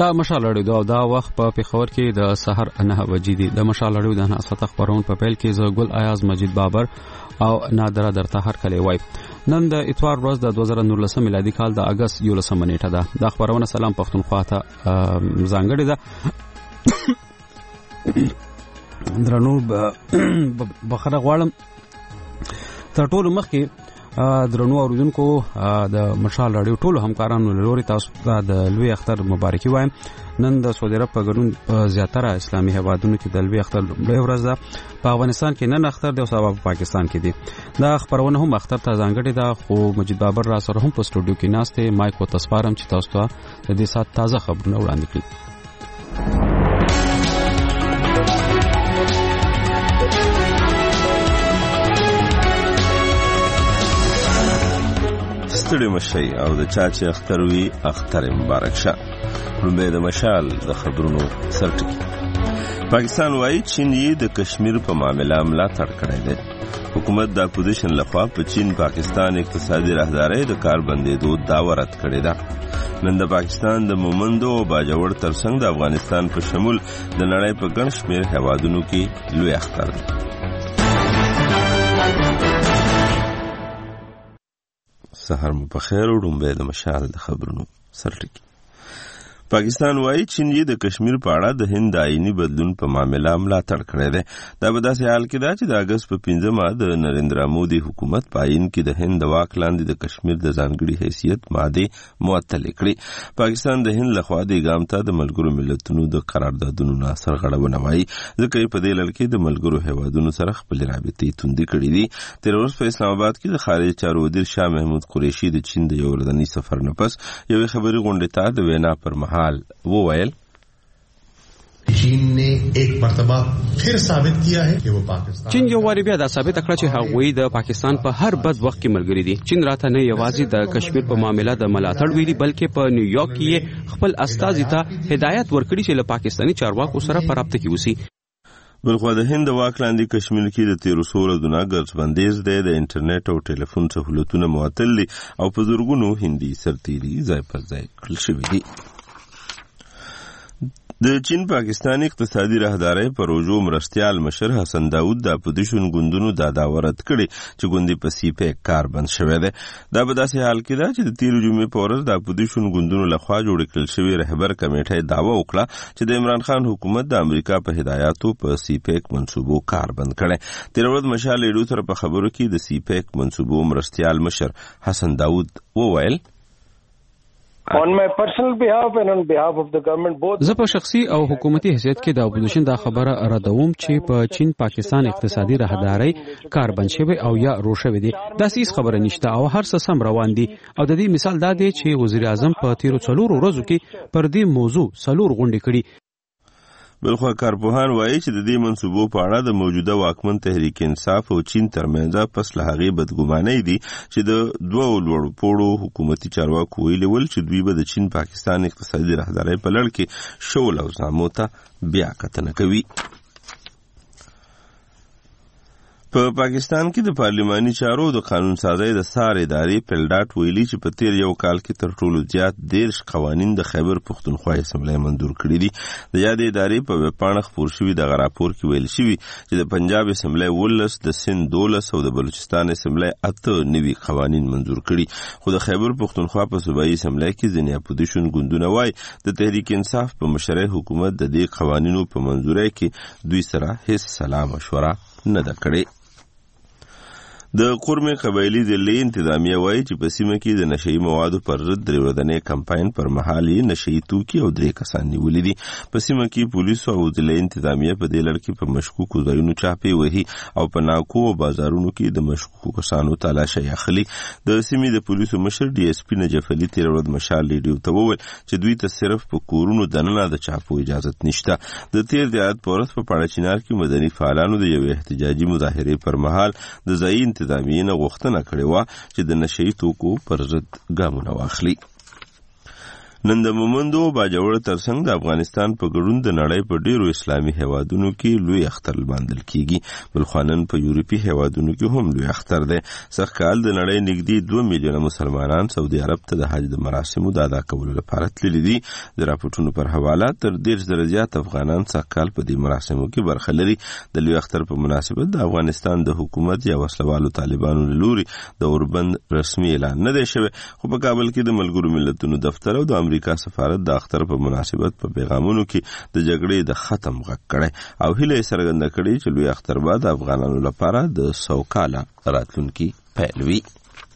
دا مشال اړیو دا وخت په پیښور کې د سحر 9 بجې دی. د مشال اړیو د نهضت خبرون په پیل کې زه ګل ایاز مجید بابر او نادره درته هر کله وای. نن د اتوار ورځ د 2019 میلادي کال د اگست 11 نیټه ده. د خبرونه سلام پښتونخوا ته ځانګړې ده. درنو بخره غواړم تر ټولو مخکې درنو اوریدونکو د مشال راډیو ټولو همکارانو لوري تاسو د لوی اختر مبارکي وایم. نن د سعودي عرب په ګډون په زیاتره اسلامي هیوادونو کې د لوی اختر لومړۍ ورځ ده. په افغانستان کې نن اختر دی او سبا په پاکستان کې دی. دا خبرونه هم اختر ته ځانګړې ده، خو مجید بابر را سره هم په سټوډیو کې ناست دی. مایک او تسپارم چې تاسو ته د دې سات تازه خبرونه وړاندې کړي. ستړي مشي او د چا چې اختر وي اختر مبارک شه. لومړی د مشال د خبرونو سرټکی. پاکستان وایي چین یې د کشمیر په معاملې ملاتړ کړی دی. حکومت د اپوزیشن لخوا په چین پاکستان اقتصادي راهدارۍ د کار بندېدو دعوه رد کړې ده. نن د پاکستان د مومندو او باجوړ ترڅنګ د افغانستان په شمول د نړۍ په ګڼ شمېر هیوادونو کې لوی اختر دی. سحر مو په خیر او ډومبه د مشال د خبرونو سرټکی. پاکستان وایي چین یې د کشمیر په اړه د هند آئینی بدلون په معاملې ملاتړ کړی دی. دا په داسې حال کې ده چې د اگست په 15 د نریندرا مودي حکومت په آئین کې د هند د واک لاندې د کشمیر د ځانګړي حیثیت ماده معطل کړي. پاکستان د هند لخوا د اقدام ته د ملګرو ملتونو د قراردادونو نه سرغړونه وایي، ځکه یې په دې لړ کې د ملګرو هیوادونو سره خپلې رابطې توندې کړې دي. تېره ورځ په اسلام آباد کې د خارجه چارو وزیر شاه محمود قریشي د چین د یو ورځني سفر نه پس یوې خبري غونډې ته د وینا پر مهال वो वैल चीन ने एक मर्तबा फिर साबित किया है कि वो पाकिस्तान चीन یو واری بیا دا ثابت کړ چې هغوی د پاکستان په هر بد وخت کې ملګری دي. چین راته نه یوازې د کشمیر په معاملې د ملاتړ ویلي بلکې په نیویارک کې خپل استازي ته هدایت ورکړي چې له پاکستاني چارواکو سره په رابطه کې اوسي. بلخو د هند واک لاندې کشمیر کې د 1300 ورځو ګرځ بندیز دی. د انټرنیټ او ټلیفون سہولتونه معطل دي او په زورګونو هندي سرتیري ځای پر ځای کړل شوي دي. د چین پاکستان اقتصادي راهدارۍ پروژو مرستیال مشر حسن داود د اپوزیشن ګوندونو دا دعوه رد کړې چې ګوندې په سیپیک کار بند شوی دی. دا په داسې حال کې ده چې د تیرو جمعې په ورځ د اپوزیشن ګوندونو لخوا جوړ کړل شوی رهبر کمیټې دعوه وکړه چې د عمران خان حکومت د امریکا په هدایاتو په سیپیک منصوبو کار بند کړي. تیره ورځ مشال ایډو سره په خبرو کې د سیپیک منصوبو مرستیال مشر حسن داود وویل On my personal behalf and on behalf of the government both زه په شخصي او حکومتي حیثیت کې د اپوزیشن دا خبره ردوم چې په چین پاکستان اقتصادي راهدارۍ کار بند شوی او یا روښوي دي. دا هیڅ خبره نشته او هر څه سم روان دي. او د دې مثال دا دی چې وزیر اعظم په 13 ورځو کې پر دې موضوع 4 غونډې کړي. بلخو کارپوهان وایي چې د دې منصوبو په اړه د موجوده واکمن تحریک انصاف او چین ترمنځ پس له هغې بدګمانۍ دي چې د دوه لوړ پوړو حکومتي چارواکو ویلي ول چې دوی به د چین پاکستان اقتصادي راهدارۍ په لړ کې شول او زامو ته بیا کتنه کوي. په پاکستان کې د پارلماني چارو د قانون سازۍ د سار ادارې پلډاټ ویلي چې په تیر یو کال کې تر ټولو زیات 13 قوانین د خیبر پښتونخوا اسمبلی منظور کړي دي. د یادې ادارې په ویبپاڼه خپور شوي دغه راپور کې ویل شوي چې د پنجاب اسمبلی 19، د سند 12 او د بلوچستان اسمبلی 8 نوي قوانین منظور کړي. خو د خیبر پښتونخوا په صوبایي اسمبلی کې ځینې اپوزیشن ګوندونه وایي د تحریک انصاف په مشرۍ حکومت د دې قوانینو په منظورۍ کې دوی سره هیڅ سلا مشوره نه ده کړې. د قرمې قبایلي ضلعې انتظامیه وایي چې په سیمه کې د نشهیي موادو پر ضد 3 ورځنی کمپاین پر مهال یې نشهیي توکي او 3 کسان نیولي دي. په سیمه کې پولیسو او ضلعې انتظامیه په دې لړ کې په مشکوکو ځایونو چاپې وهي او په ناکو او بازارونو کې د مشکوکو کسانو تلاشي اخلي. د سیمې د پولیسو مشر ډي اس پي نجف علي تېره ورځ مشال ریډیو ته وویل چې دوی ته صرف په کورونو دننه د چاپو اجازه نشته. د تیر د عادت په ورځ په پاړه چنار کې مدني فعالانو د یوې احتجاجي مظاهرې پر مهال د ځایي انتظامیې نه غوښتنه کړې وه چې د نشهیي توکو پر ضد ګامونه واخلي. نن د مومندو باجوړ ترڅنګ د افغانستان په ګډون د نړۍ په ډیرو اسلامي هیوادونو کې لوی اختر لمانځل کیږي بلخوانن په یورپی هیوادونو کې هم لوی اختر دی سږ کال د نړۍ نږدې 2 میلیونه مسلمانان سعودي عرب ته د حج د مراسمو د ادا کولو لپاره تللي دي د راپورټونو پر حواله تر 10,000 زیات افغانان سږ کال په دې مراسمو کې برخه لري د لوی اختر په مناسبت د افغانستان د حکومت یا وسلوالو طالبانو له لوري د اوربند رسمي اعلان نه دی شوی خو په کابل کې د ملګرو ملتونو دفتر او د امریکا سفارت د اختر په مناسبت په پیغامونو کې د جګړې د ختم غږ کړی او هیله څرګنده کړې چې لوی اختر بعد افغانانو لپاره د سوکاله راتلونکي پیل وي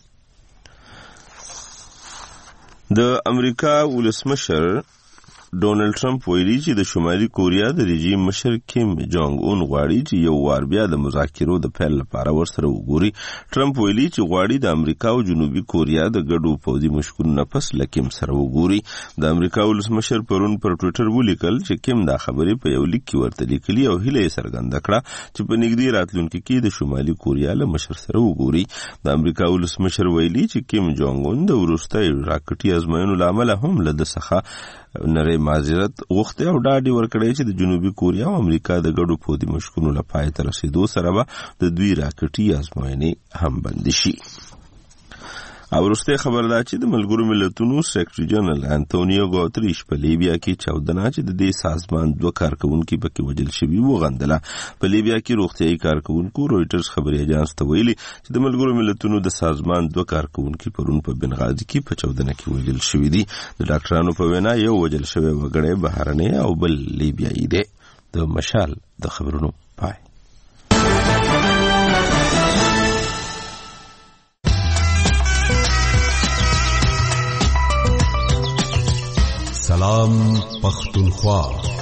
د امریکا ولسمشر ډونالد ټرمپ ویلي چې د شمالي کوریا د رژیم مشر کیم جونګ اون غواړي چې یو وار بیا د مذاکرو د پیل لپاره ورسره وګوري ټرمپ ویلي چې غواړي د امریکا او جنوبي کوریا د ګډو پوځي مشکونو پس لکیم سره وګوري د امریکا ولسمشر پرون پر ټوئیټر ولیکل چې کیم دا خبرې په یو لیک کې ورته لیکلي او هیله یې څرګنده کړه چې په نږدې راتلونکي کې د شمالي کوریا له مشر سره وګوري د امریکا ولسمشر ویلي چې کیم جونګ اون د وروستۍ راکټي ازموینو له امله هم له د څخه نری معذرت غوښته او ډاډي ورکړی چې د جنوبي کوریا او امریکا د ګډو پوځي مشکونو له پای ته رسیدو سره به د دوی راکټي ازموینې هم بند شي او وروسته خبر ده چې د ملګرو ملتونو سیکرټري جنرال انټونیو ګوتریش په لیبیا کې چاودنه چې د دې سازمان 2 کارکونکو پکې وژل شوي وغندله په لیبیا کې روغتيایي کارکونکو رويټرز خبري اژانس ته ویلي چې د ملګرو ملتونو د سازمان 2 کارکونکو پرون په بنغازي کې په چاودنه کې وژل شوي دي د ډاکټرانو په وینا یو وژل شوی وګړی بهرنی او بل لیبیایي دی د مشال د خبرونو پای سلام پختونخوا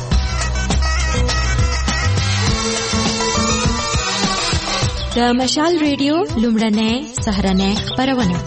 د مشال ریډیو لومړنۍ سهارنۍ خبرونه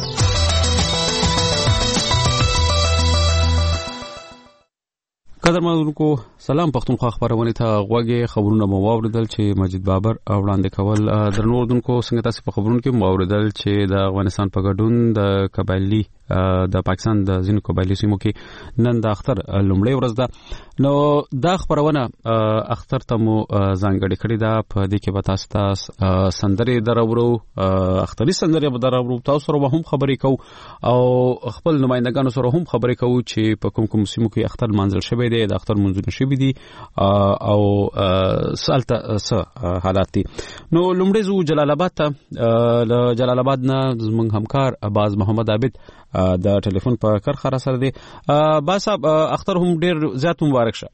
قدرمنونکو سلام پختونخوا خبرونه ته غوږی خبرونه مو واوریدل چې مجید بابر وړاندې کول درنوردونکو څنګه تاسو په خبرونو کې مو واوریدل چې د افغانستان په ګډون د قبایلی د پاکستان د ځینو قبایلی سیمو کې نن د اختر لومړی ورځ ده نو دا خبرونه اختر ته مو ځانګړې کړې ده په دې کې به تاسو سندرې درورو اختري سندرې به درورو تاسو سره هم خبرې کوو او خپل نمائندګانو سره هم خبرې کوو چې په کوم سیمو کې اختر منځل شوی دی د اختر منځونه شوی دي او سالته څه حالات دي نو لومړی زو جلال آباد ته له جلال آباد نه زموږ همکار عباس محمد عابد د ټلیفون په کرخه را سره دی با صاحب اختر هم ډیر زیات مبارک شه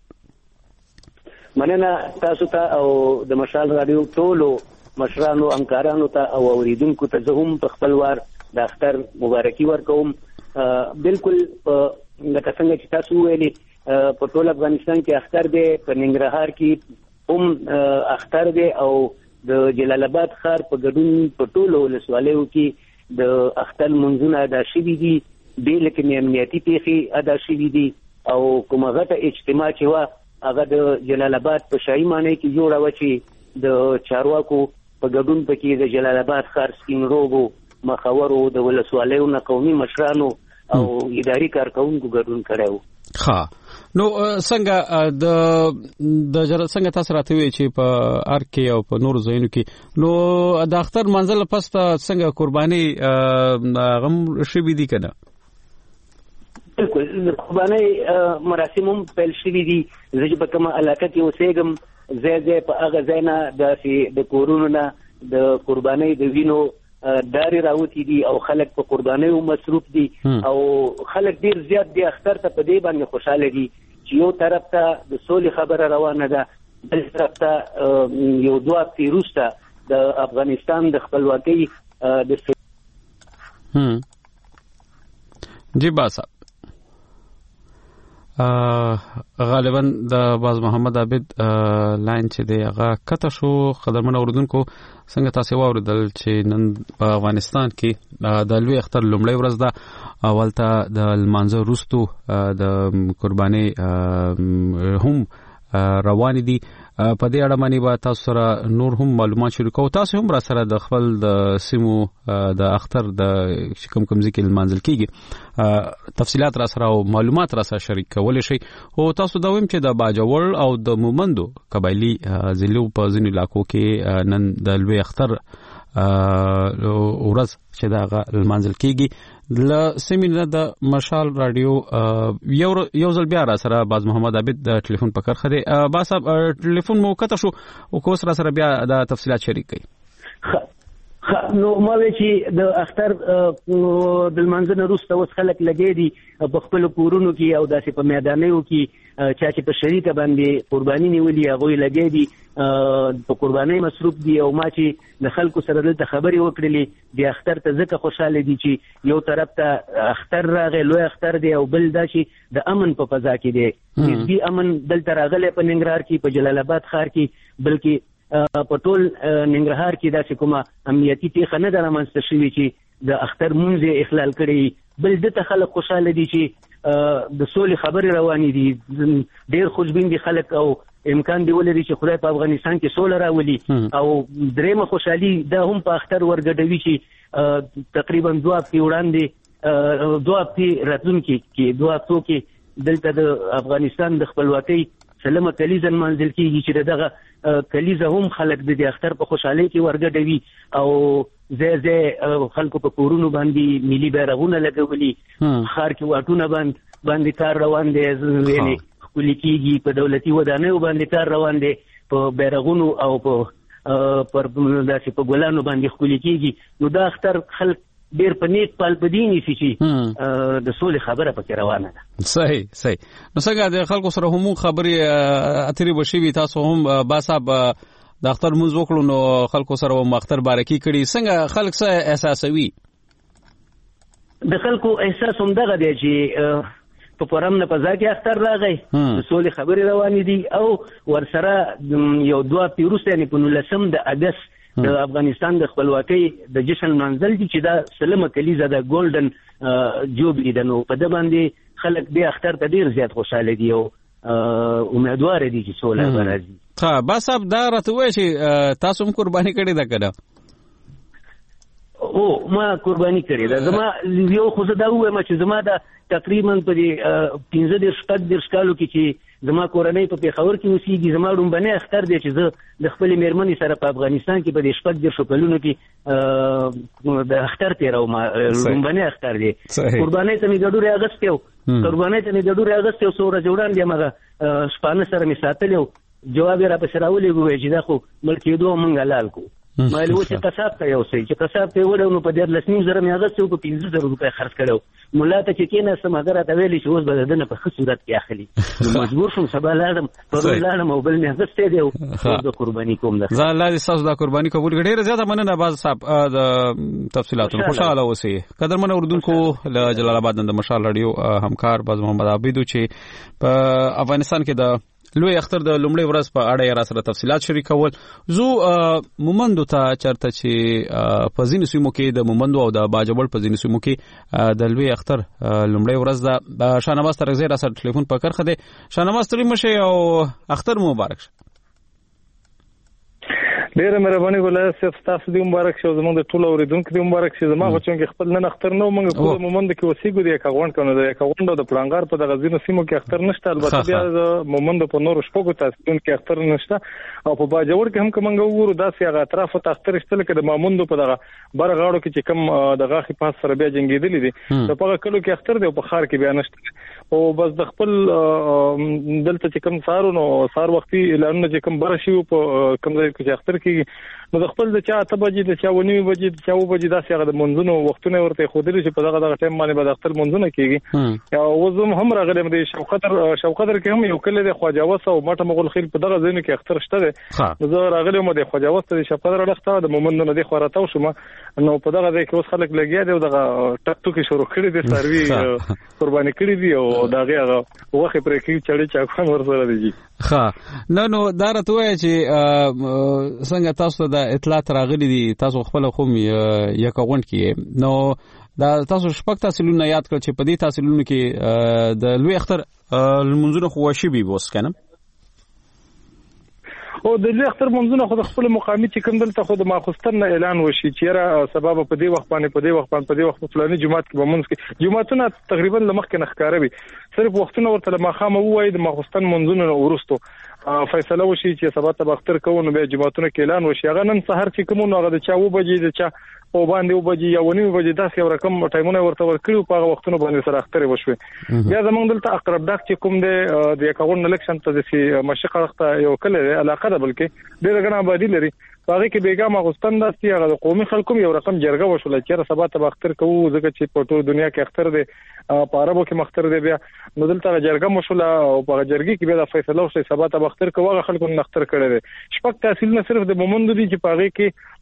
مننه تاسو ته او د مشال رادیو ټولو مشرانو همکارانو ته او اوریدونکو ته زه هم په خپل وار د اختر مبارکي ورکوم بالکل لکه څنګه چې تاسو ویلي په ټول افغانستان کې اختر دی په ننګرهار کې هم اختر دی او د جلال آباد ښار په ګډون په ټولو ولسوالیو کې د اختر منځونه ادا شوي دي ډېر لکه امنیتي پیښې ادا شوي دي او کومه غټه اجتماع چې وه هغه د جلال آباد په شاهي ماڼۍ کې جوړه وه چې د چارواکو په ګډون پکې د جلال آباد ښار سپین روغو مخورو د ولسوالیو نه قومي مشرانو او اداري کارکونکو ګډون کړی و نو څنګه د څنګه تاسو راته وی چې په ار کې او په نور ځایونو کې نو د اختر منځل پس څنګه قرباني غم شوي دي کنه بالکل قرباني مراسم هم پیل شوي دي زه په کومه علاقه کې اوسېږم زه په هغه ځای نه د کورونو نه د قرباني د وینو داري راوتی دي او خلک په قربانیو مصروف دي او خلک ډیر زیات دي اختر ته په دې باندې خوشاله دي چې یو طرف ته د سولې خبره روانه ده بل طرف ته یو دوه پیروسته د افغانستان د خپلواکۍ د جی باسا غالبا د باز محمد عابد لاین چې دی هغه کته شو قدرمن اوردونکو څنګه تاسو واوریدل چې نن په افغانستان کې د لوی اختر لومړی ورځ ده اولته د لمانځه وروسته د قرباني هم روان دي په دې اړه باندې به تاسو سره نور هم معلومات شریکو. تاسو هم را سره د خپل د سیمو د اختر د کوم ځکه منځل کیږي تفصيلات را سره او معلومات را سره شریک کولای شي. او تاسو دا ویم چې د باجوړ او د مومندو قبایلی ضلعو په ځینو علاقو کې نن د لوی اختر ورځ چې دا منځل کیږي د سیمینار د مشال رادیو یو ځل بیا را سره باز محمد عابد د ټلیفون په کرخه دی. با صاحب ټلیفون مو کته شو او کوس را سره بیا د تفصيلات شریک کړي. نو ما وی چې د اختر د منځنه روسته اوس خلک لګي دي په خپل کورونو کې او داسې په میدانونو کې چې په شریکه باندې قرباني نیولې هغه لګي دي په قرباني مصروف دي. او ما چې د خلکو سره دلته خبرې وکړلې د اختر ته ځکه خوشاله دي چې یو طرف ته اختر راغی لوی اختر دی او بل دا چې د امن په فضا کې دی نسبی امن دلته راغلی په ننګرهار کې په جلال آباد ښار کې بلکې په ټول ننګرهار کې داسې کومه امنیتي پیښه نه ده رامنځته شوې چې د اختر مونځ اخلال کړي. بل دته خلک خوشاله دي چې د سولې خبرې روانې دي ډېر خوشبین دي خلک او امکان دی ولري چې خدای په افغانستان کې سوله راولي. او درېمه خوشحالي دا هم په اختر ورګډوي چې تقریبا 2 هفتې وړاندې 2 هفتې راتلونکي کې 2 هفتو کې دلته د افغانستان د خپلواکۍ سلمه کلیزه منځل کیږي چې دغه کلیزه هم خلک د اختر په خوشحالۍ کې ورګډوي او زه خلکو په کورونو باندې ملي بیرغونه لګولي خار کې واټونه باندې کار روان دي یعنی خولي کیږي په دولتي ودانیو باندې کار روان دي په بیرغونو او په داسې په ګلانو باندې خولي کیږي. نو دا اختر خلک ډیر په نیت پال پدینی چې د سولې خبره پکې روانه ده. صحیح نو څنګه د خلکو سره هم خبرې اترې بشي تاسو هم با صاحب د اختر مونږ وکړو نو خلکو سره هم اختر بارکی کړي څنګه خلک څه احساسوي؟ د خلکو احساس هم دغه دی چې په پرم نه پزا کې اختر راغی د سولې خبرې روانې دي او ورسره یو 2 هفتې وروسته یعنې په 19 د اګست د افغانستان د خپلواکۍ د جشن منځل دي چې دا سلمه کلیزه د ګولډن جوبلی ده. نو په د باندې خلک د اختر ته ډیر زیات خوشاله دي او امیدوار دي چې سوله راځي. ها با صاحب دا راته وایي چې تاسو هم قرباني کړې ده کړه؟ او ما قرباني کړې ده. زما یو خو زه دا وایم چې زما د تقریبا په 15-16 کالو کې چې زما کورنۍ په پیښور کې اوسېږي زما لومبنی اختر دی چې زه د خپلې مېرمنې سره په افغانستان کې په 16 کلونو کې د اختر تېروم. لومبنی اختر دی. قربانۍ ته مې ګډورې اغوستې وو څو ورځې وړاندې همغه شپانه سره مې ساتلی وو. جواب یې راپسې راولېږو وایي چې دا خو مړ کېدو موږ حلال کړو. ما له وڅ قصاب ته یو سي چې قصاب ته وړو نو په 13,000 مې اغوستو په 15,000 روپۍ خرڅ کړو. مولا ته چې کېنه سم هغه راته ویلي چې اوس به دنه په ښه صورت کې اخلي. مجبور شوم سبا لاړم او بل مې اغوستې دی د قرباني کوم ده. زه الله دې تاسو د قرباني قبول کړي. ډېر زیاته مننه باز صاحب د تفصيلاتو خوشاله اوسئ. قدرمن اوردونکو له جلال آباد د مشال رادیو همکار باز محمد عابد چې په افغانستان کې د لوی اختر د لومړۍ ورځ په اړه را سره تفصيلات شریکول. زو مومندو ته چرته چې په ځینو سیمو کې د مومندو او د باجوړ په ځینو سیمو کې د لوی اختر لومړۍ ورځ د شانواز ترغزي را سره ټلیفون په کرخه دی. شانواز ترې مشه او اختر مبارک شه. ډیره مهرباني ګولای صاحب تاسو دې مبارک شه زموږ د ټولو اوریدونکو دې مبارک شه. زما غوښتنه کې خپل نن اختر نو موږ په مومند کې اوسېګو دي کاغوند کنه د کاغوند د پلانګار په دغه ځینو سیمو کې اختر نشته. البته بیا د مومند په نور شپږو تاسو کې اختر نشته او په باجوړ کې هم کومه وګورو داسې هغه اطراف ته اختر شتل کې د مومند په دغه برغاړو کې چې کم دغه خپاس سره بیا جنگیدلې دي په هغه کلو کې اختر دی او په خار کې بیا نشته. او بس د خپل دلته چې کم سارو نو سار وختي اعلان چې کم برشي په کم ځای کې اختر کې نو د خپل د چا ته بجې د چا ونی بجې د چا و بجې داسې هغه د منځونو وختونه ورته خودري چې په دغه ټیم باندې به د اختر منځونه کیږي. او وزم هم راغلم د شوقدر کې هم یو کله د خواجاوس او ماټه مغول خیل په دغه ځینو کې اختر شته. زه راغلم د خواجاوس د شوقدر لخته د مومند نه د خوراتاو شوم نو په دغه ځای کې اوس خلک لګیا دي او دغه ټکټو کې شروع کړي دي سروي قرباني کړي دي او دغه وخت پرې کې چړې چاکوان ورسره دي. ها نو دا راته وایي چې څنګه تاسو د اطلاعات راغلي دي تاسو خپل قوم یکاوند کې نو دا تاسو شپږ تحصیلونه یاد کړئ چې په دې تحصیلونو کې د لوی اختر لمونځونه خو شي به وس کنه او د لوی اختر منځونه خو د خپل مقامي چې کوم دلته خو د ماخستن نه اعلان وشي چې را سبب په دې وخت په دې وخت فلاني جمعات کې به منځ کې جمعاتونه تقریبا لمخ کې نخکاره وي صرف وختونه ورته ماخامه وایي د ماخستن منځونه ورستو فیصله وشي چې سبا ته اختر کوو نو به جمعاتونه کې اعلان وشي هغه نن سحر چې کوم نو هغه د چا و بجې د چا او باندې و بجې یا ونی بجې داسې یو رقم ټایمونه ورته ورکړو په هغه وختونو باندې سره اختر وشوي بیا زمونږ دلته اقرب ډاک چې کوم د اکاونټ الیکشن ته د مشرق اړخ یو کله علاقه ده بلکې ډېر غنا آبادی لري هغه کې بیګا ماغستان داسي هغه قومي خلکو یو رقم جرګه وشول چې سبا ته اختر کوو ځکه چې په ټول دنیا کې اختر دی په عربو کې مختر دی بیا نو دلته جرګه مشول او په جرګي کې بیا فیصله وشي سبا ته اختر کوو هغه خلکو نختر کړي دي شپږ تحصیل نه صرف د مومند دي چې پاغي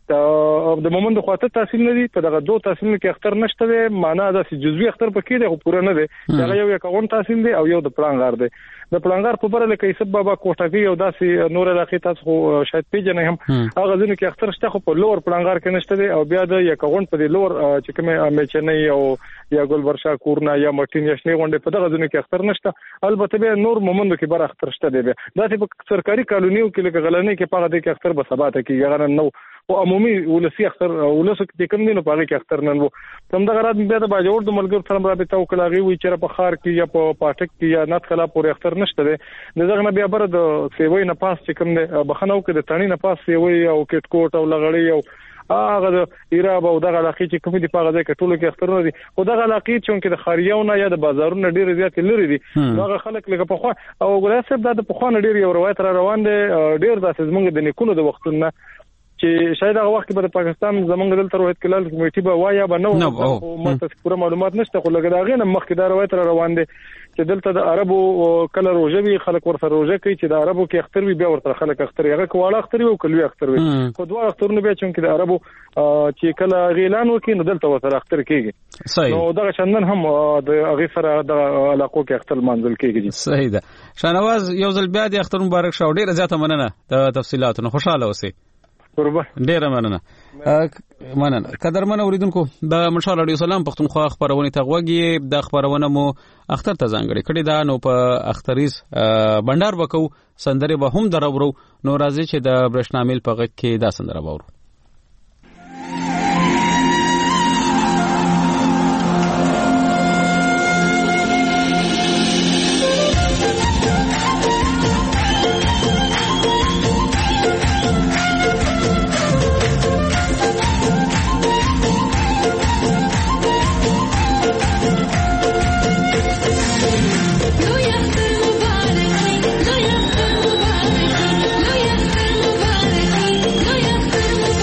کې د مومند خواته تحصیل نه دي په دغه دوه تحصیل کې اختر نشته دی معنا دا چې جزوی اختر پکې دی خو پوره نه دی هغه یو اکاونټ تحصیل دی او یو د پلانګار دی د پلانګار په بره لکه یوسف بابا کوټاګي او داسې نور علاقې تاسو شاید پیژنئ هم هغه ځینې کې اختر شته خو په لور پلانګار کې نشته دی او بیا د اکاونټ په دی لور چې کومه میچنۍ او یا ګلبرشا کورنا یا مټین یا شنه غونډه په دغه ځینې کې اختر نشته البته به نور مومندو کې بر اختر شته دی بیا داسې په سرکاري کالونیو کې لکه غلنۍ کې پاغه دی کې اختر به سبا ته کې غره نو او عمومي ولسی اختر ولس کې کوم دي نو پاغه کې اختر نن وو کوم دغه رات بیا د باجوړ د ملګرو سره رابطه وکړاغي وی چې په خار کې یا په پاټک کې یا نات خلا پورې اختر نشته دی دغه نه بیا بر د سیوی نه پاس چې کوم دی بخنو کې د تانی نه پاس سیوی او کټ کوټ او لغړی او هغه د ایراب او دغه علاقې چې کوم دي پاغه ځای کې ټولو کې اخترونه دي خو دغه علاقې چې د خاریاونه یا د بازارونو ډیر زیات لري دي هغه خلک لکه په خو او ګلاسب د په خو نه ډیر یو روایت را روان دي ډیر داسې زمونږ د نیکونو د وختونو چې شاید هغه وخت په پاکستان زمونږ دلته روایت کلال کمیټي به وایا به نو ماته پوره معلومات نشته خو لګا داغه نه مخکې دا روایت را روان دي چې دلته د عربو کله روزه وی خلک ورته روزه کوي چې د عربو کې اختر وی بیا ورته خلک اختر هغه کواله اختر وی او کلوي اختر وی خو دوه اخترونه بیا چې د عربو چې کله اعلان وکړي نو دلته ورته اختر کیږي نو دغه شندن هم د هغه سره د علاقو کې اختر منځل کیږي صحیح ده شاهنواز یو ځل بیا د اختر مبارک شو ډیره زیاته مننه د تفصيلاتونو خوشاله اوسئ ډیره مننه قدرمن اوریدونکو د مشال رادیو سلام پښتونخوا خبرونه ته غوږی د خبرونه مو اختر ته ځانګړي کړي دا نو په اختریز بندر وکاو سندره به هم درورو نو راځي چې د برښنامل په غږ کې دا سندره وورو Look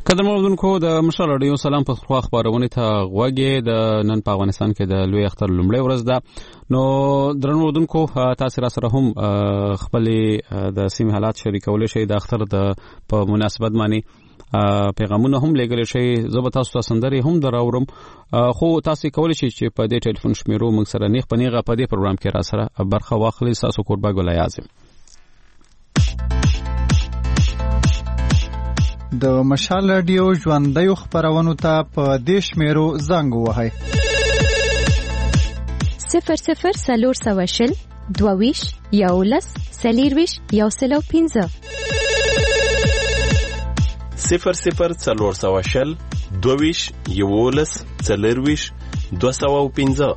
قدرمنو اوریدونکو د مشال رادیو سلام په خوا خبرونه ته غوږی د نن په افغانستان کې د لوی اختر لومړی ورځ ده. نو درنو اوریدونکو تاسو را سره هم خپل د سیمې حالات شریکول شي د اختر د په مناسبت باندې پیغامونه هم لګل شي. زه به تاسو ته سندري هم دراورم، خو تاسو کولای شئ چې په دې ټلیفون شمیرو موږ سره نیغ پنیغه په دې پروګرام کې را سره برخه واخلئ. تاسو قربا ګل اعظم د مشال رادیو ژوندۍ خبرونو ته په دې شمیرو زنګ ووهئ 00 22 11 40 105 00 420 22 11 40 205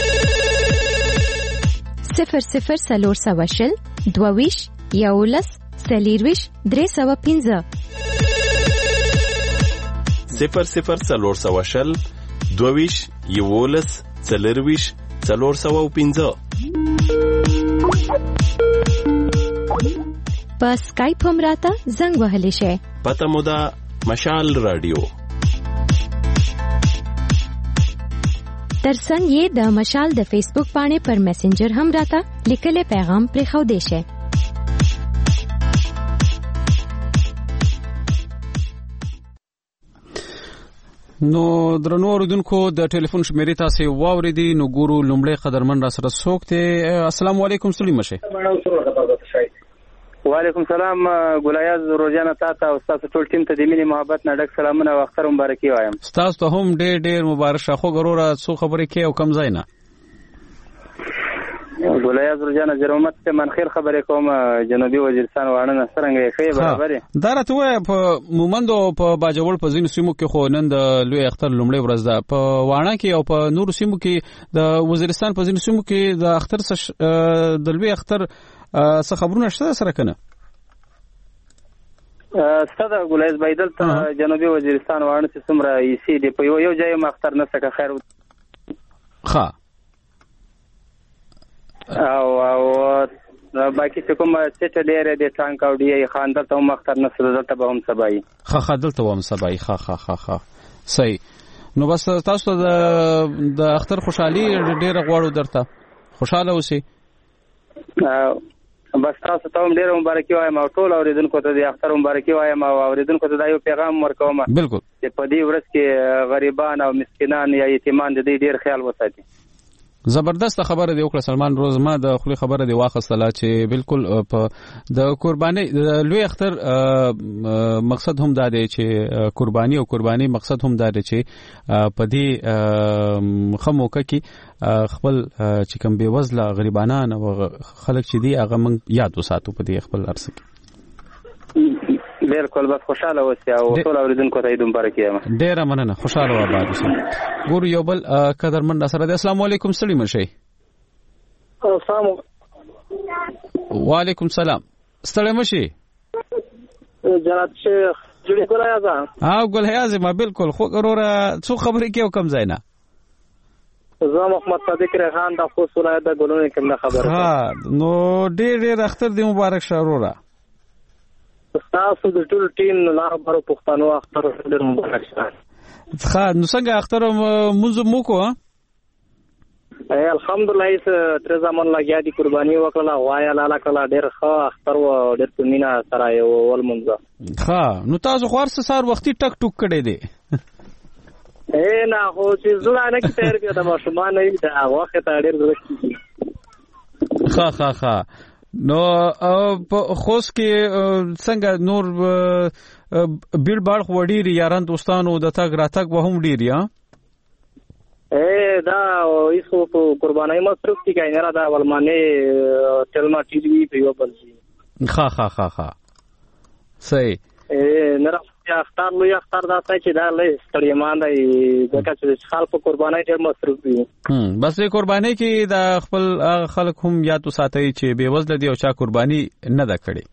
00 420 22 11 40 305 00 420 22 11 40 405 په سکایپ هم راته زنګ وهلی شي. پته مو ده مشال رادیو. ترڅنګ یې د مشال د فیسبوک باندې پر میسنجر هم راته لیکلي پیغام پرې خو دی شي. نو درنو اوریدونکو د ټلیفون شمیرې تاسو واوریدي. نو ګورو لومړی قدرمن را سره څوک دی. السلام علیکم سلیم شه. وعلیکم سلام ګلایاز روزانه تاسو او تاسو ټول ټیم ته د مینې محبت نه ډک سلامونه او اختر مبارکي وایم. تاسو ته هم ډېر ډېر مبارک شه. خو ګوره څو خبرې کې او کم ځای نه ګلایاز روزانه جرمت ته منخیر خبرې کوم. جنوبي وزیرستان وانه څنګه یې خې برابر دا راته وای په مومندو په باجوړ په ځینو سیمو کې خو نن د لوی اختر لومړی ورځ ده. په وانه کې او په نورو سیمو کې د وزیرستان په ځینو سیمو کې د اختر د لوی اختر څه خبرونه شته سره کنه ستاسو ګلایاز بایدل ته جنوبي وزیرستان وانه چې څومره یې دی په یو ځای مختر نه سکه خیر ښه او باقي چې کوم چې ډېر د ټانک او دی خاندل ته مختر نه سره دلته به هم سبای ښه دلته هم سبای ښه صحیح. نو بس تاسو د اختر خوشحالي ډېر غواړو درته خوشاله اوسئ. بس تاسو ته هم ډېر مبارکي وایم او ټول اوریدونکو ته د اختر مبارکي وایم او اوریدونکو ته دا یو پیغام ورکوم بالکل چې په دې ورځ کې غریبان او مسکینان یا یتیمان د دې ډېر خیال وساتي. زبردست خبره دی وکړه سلمان. روز ما د خپل خبره دی واخصله چې بالکل په د قرباني د لوی اختر مقصد هم دا دی چې قرباني مقصد هم دا دی چې په دې خموکه کې خپل چې کوم بے وزله غریبانان او خلک چې دی هغه موږ یاد وساتو په دې خپل ارسه کې. بالکل بس خوشاله اوسئ او ټول اوریدونکو ته عید مبارک یم. ډیره مننه خوشاله و آباد اوسئ. ګور یو بل قدرمن سره دی. السلام علیکم سلیم شه. السلام وعلیکم سلام ستړی مشي جناب شیخ جوړی ګلایاز ګلایاز ما بالکل خو وروره څو خبرې کې او کم ځای نه زه محمد صادق ریحان د خوست ولایت د ګلونو کې خبره. نو ډېر اختر دی مبارک شه وروره. تاسو د ټول ټیم لاره برو پښتنو اختر ډېر مبارک شه. نو څنګه اختر مو کو الحمدلله تر زمان لګیا دي قرباني وکړه وایا لاله کلا ډېر ښه اختر و ډېر پمینه سره یو ول منځه. نو تاسو خورس سار وختي ټک ټوک کړي دي نه خو چې زړه نه کې تیر کې د ماشومان نه دا وخت ته ډېر ورکی. ښه نو په خوست کې څنګه نور بیل باړ وړي یاران دوستانو د تاګ راتګ به هم ډیر یا دا ایسو په قربانای مصرف کې کینره دا ولمانه تلما ټي وي په یو بل شي. ښه صحیح. نه اختر لوی اختر دا چې دا لې ستړیمان دی ځکه چې خلک په قربانای ډېر مصروف دي. بس په قربانای کې دا خپل خلک هم یاد وساتي چې بے وزله دي او چا قرباني نه ده کړې.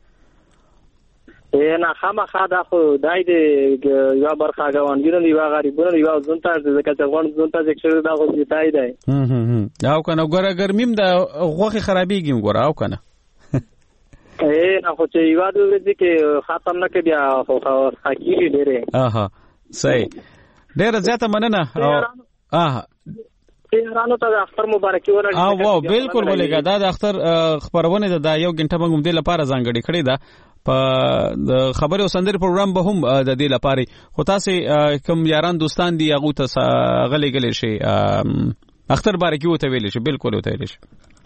نه خامخا دا خو دای دی یو برخه غوانګیرو دی واغ غریبونو دی واغ زونتا ځکه چې غوڼ زونتا چې دا خو دی دی او کنه ګوره ګرمیم دا غوخه خرابېږي ګوره او کنه نه خو چې یو د ورځې کې ختم نه کې بیا خو حقیقي ډېرې اها صحیح ډېر زیاته مننه اها تیرانو ته د اختر مبارکي ورکړه او واو بالکل ولګا دا د اختر خبرونه د یو غنټه موږ دې لپاره ځانګړي کړی دا په خبري او سندري پروګرام به هم د دې لپاره خو تاسو کوم یاران دوستان دي هغه ته غلې شي اختر بارکي وته ویل شي بالکل وته ویل شي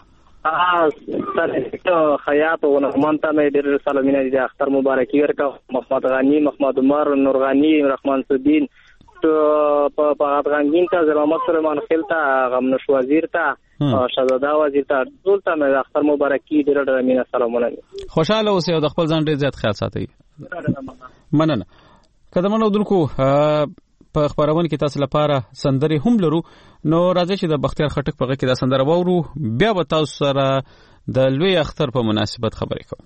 سره خیاط او نعمان ته مې ډېر سلامونه دي اختر مبارکي ورکړه محمد غنی محمد عمر نور غنی رحمان سدین په افغانستان ته زلمت سليمان خیل ته غمنش وزیر ته شهزاده وزیر ته ټول ته مې اختر مبارکي ډېر مینه سلامونه خوشاله اوسئ او د خپل ځان ډېر زیات خیال ساتئ مننه کدمنو دلکو په خبرونه کې تاسو لپاره سندري هم لرو نو راځي چې د بختیار خټک په غږ کې دا سندره وورو بیا به تاسو سره د لوی اختر په مناسبت خبرې کوم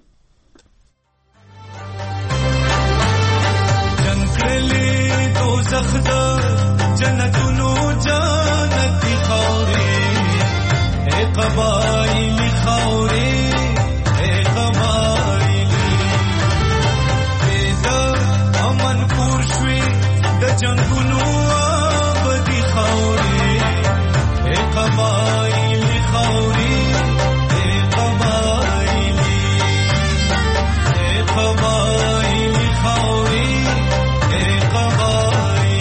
جنګلې دوزخ د جنتونو جنتي خاورې اے قبایلی خاورې اے قبایلی د امن کور شوي د جنگونو آبادی خاورې اے قبایلی خاورې اے قبایلی اے قبایلی خاورې اے قبایلی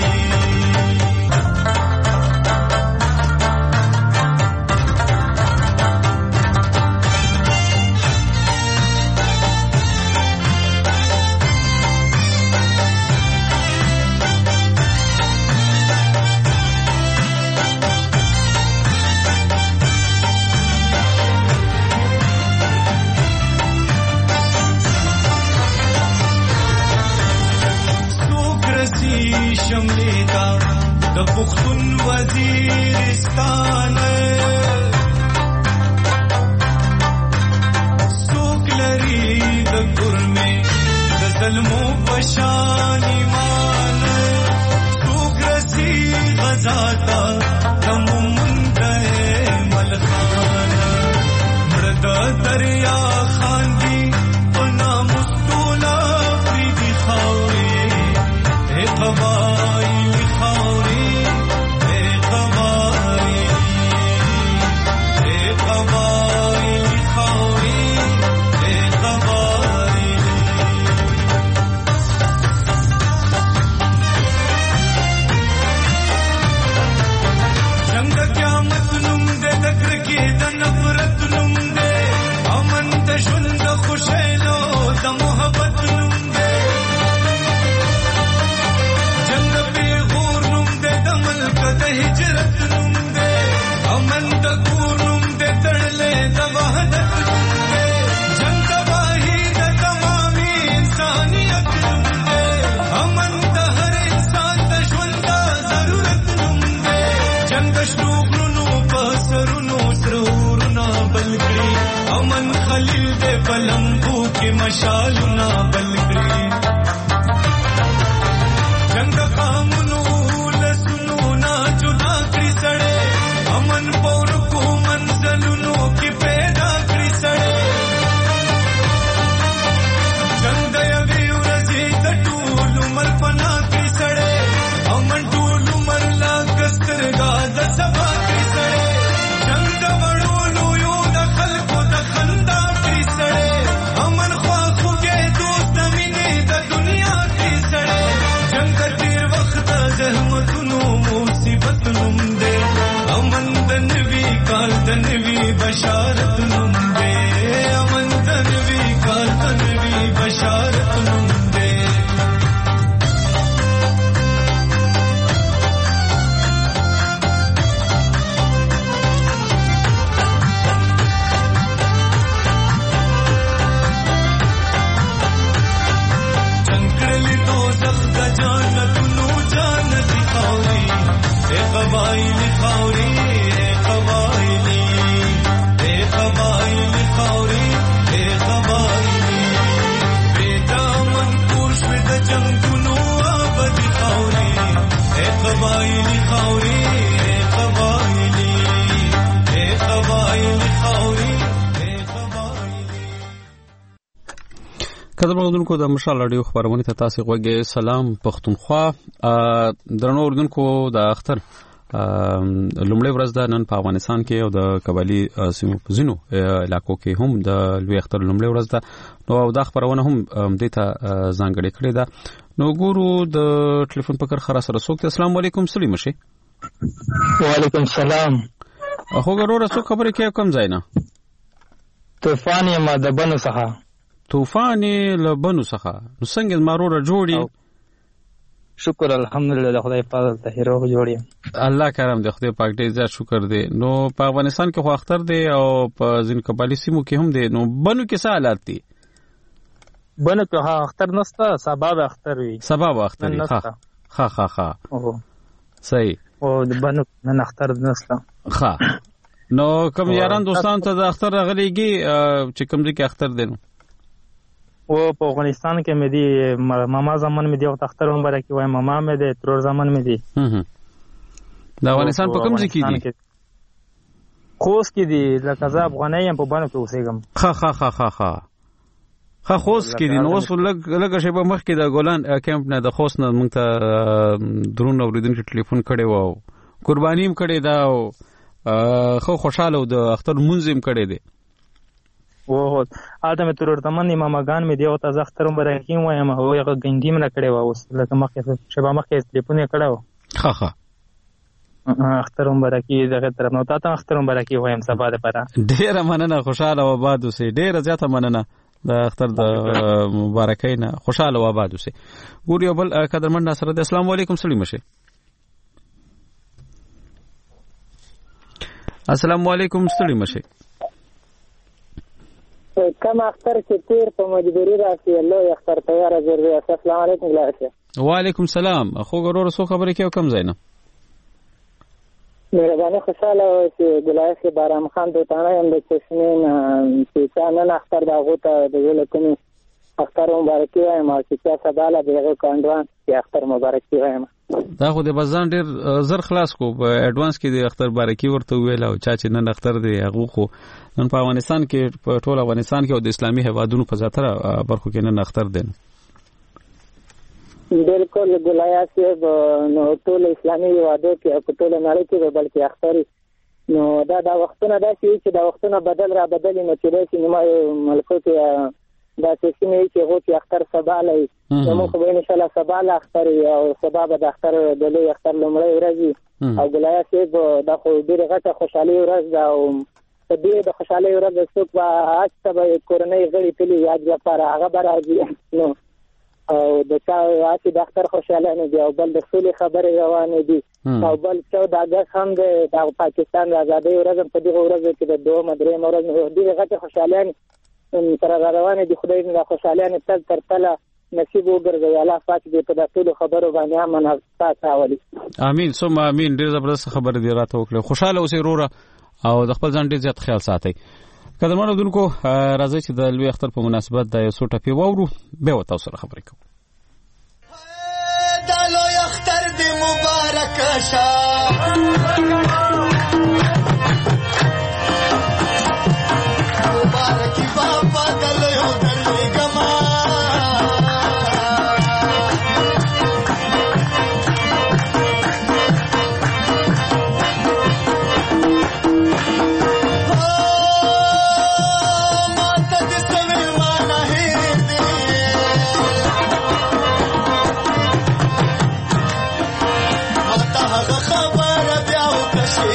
شملیتا د پختون وزیرستان سوک لري د ګرمه د ظلمو پشان ایمان سوک رسی غزاتا تمومند ملخان مرد دریا خان دی پنا مستولا پریدی خاوی اے قبائلی خاوری اے قبائلی اے قبائلی خاوری اے قبائلی جنگ قیامت نم دے دکر کی د نفرت نم دے امن د ژوند خوشالو د محبت نم دے د هجرت نوم دے امن د کور نوم دے تړلې د وحدت نوم دے جنگ تباہی د تمامي انسانیت نوم دے امن د هر انسان د ژوند ضرورت نوم دے جنگ شنو په سرونو سرورنا بلکړي امن خلیل دے بلمبو کې مشالونه بلکړي جنگ قامونو جدا کړی سړې امن پور کو منزلونو کې پیدا کړی سړې جنگ دی ورځې د ټول مل پنا کړی سړې امن ټول مرلا کسترګا د سبا کړی سړې جنگ وړولو یو د خلکو د خندا کړی سړې امن خوا خوږه دوست مینه د دنیا کړی سړې جنگ تیر وخت زحمتونو مصیبت نوم دے امن دنوی کال دنوی بشارت نوم دے امن دنوی کال دنوی بشارت نوم دے جنگڑلی دوزخ دا جانتونو جانتی خاوری اے قبائلی خاوری اے قبائلی اے قبائلی خاوری اے قبائلی بیدامن پورش بید جنگونو آبادی خاوری اے قبائلی خاوری اے قبائلی اے قبائلی خاوری اے قبائلی قدرمنونکو د مشال رادیو خبرونه ته تاسو غوږی سلام پښتونخوا درنو اوردونکو د اختر لومړی ورځ ده نن په افغانستان کې او د قبایلی سیمو په ځینو علاقو کې هم د لوی اختر لومړی ورځ ده نو دا خبرونه هم د ته ځانګړې کړې ده نو ګورو د ټلیفون په کر خره سره څوک السلام علیکم سلیم شي وعلیکم السلام خو ګورو څوک خبرې کوي کوم ځای نه طوفان ما د بنو څخه طوفان له بنو څخه نو څنګه ماروره جوړي شکر الحمدلله د خدای پاک ته هیرو جوړي الله کرم د خدای پاک ډیر زیات شکر دی نو په افغانستان کې خو اختر دی او په ځین قبایلی سیمو کې هم دی نو بنو کې څه حالات دي بنو کې اختر نسته سبب اختر وي سبب اختر ها صحیح او د بنو نن اختر نسته ها نو کوم یاران دوستان ته د اختر غليږي چې کوم ځکه اختر دی نو او په افغانستان کې مې دي ماما زمان مې دی او اختر مبارک وای ماما مې دی ترور زمان مې دي د افغانستان په کوم ځای کې دي خوست کې دي لکه زه افغانۍ هم په باندې کې اوسېږم ها خوست کې دي نو اوس لږ شی په مخ کې د ګولان کیمپ نه د خوست نه مونږ ته درون اوریدونکو ټلیفون کړي وو قربانیم کړي دا او خو خوشاله د اختر منظم کړي دي او اته مې ترور تمن امامګان مې دی او تازه اختر مبارک وایم او هغه ګندیم نه کړي و اوس لکه مخکې شبا مخکې ټلیفون یې کړو اختر مبارک دغه طرف نو تاسو اختر مبارک وایم سبا ده پره ډیر مننه خوشاله و آباد اوسئ ډیر زیاته مننه د اختر د مبارکۍ نه خوشاله و آباد اوسئ ګور یو بل قدرمن سره د السلام علیکم سلیم شه السلام علیکم سلیم شه کم اختر چې تیر په مجبوری راشي الله اختر تیار ضروري السلام علیکم لاشه وعلیکم السلام خو ګورو سو خبرې کوي کم ځای نه مهرباني خوشاله او چې ګلایس بارام خان دوتانه هم د چشمین چې نن اختر دا غوته د ویل کوي اختر مبارک وایم او چې سباله دغه کاندوان چې اختر مبارک وایم دا خو د بازان ډیر زر خلاص کو په اډوانس کې د اختر مبارکي ورته ویل او چې نن اختر دی هغه خو نن په افغانستان کې په ټول افغانستان کې او د اسلامي هیوادونو په زیاتره برخو کې نن اختر دی بالکل ګلایات نو ټول اسلامي هیوادو کې په ټول نړۍ کې بلکې اختر نو دا وختونه دا چې دا وختونه بدل نو چې د ملکو کې دا سیستم چې هوتی اختر سباله نو موږ به ان شاء الله سباله اختر او سبب د اختر د لوی اختر لومړی ورځ او ګلایات دا خو ډیره غټه خوشحالي ورځ ده او په دې د خوشحالي ورځ د څوک به اته کورنۍ غړي تلي یاد لپاره هغه به راځي نو او د چا چې د اختر خوشاله نه دی او بل د سولې خبرې روانې دي او بل 14 اگست هم د پاکستان د ازادۍ ورځ په دغه ورځ کې د دوه مدرې ورځ ډیره غټه خوشاله تر روانه دي خدای دې خوشاله تل تر تله نصیب وګرځي الله پاک دې په ټولو خبرو باندې امن تاسو راولي امين ثم امين ډیر زبردست خبر دی راته وکړه خوشاله اوسئ وروره او د خپل ځان ډیر زیات خیال ساتئ قدرمنو دونکو راځي چې د لوی اختر په مناسبت د یو څو ټپې واورو به و تاسو سره خبرې کوو د لوی اختر دې مبارک شه مبارکی بابا دلیو درلی گما ماتا دسوی مانا هیر دی ماتا حق خبر بیاو کشی